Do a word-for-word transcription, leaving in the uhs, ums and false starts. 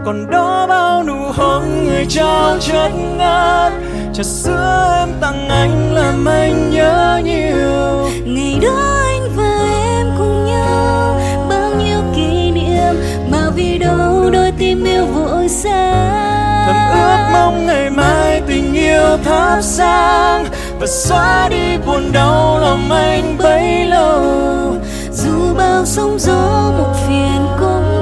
còn đó bao nụ hôn người trao chất ngát. Trà sữa em tặng anh làm anh nhớ nhiều ngày đó anh và em cùng nhau, bao nhiêu kỷ niệm mà vì đâu đôi tim yêu vội xa. thầm ước mong ngày mai tình yêu thắp sáng và xóa đi buồn đau lòng anh bấy lâu. Dù bao sóng gió một phiền cũng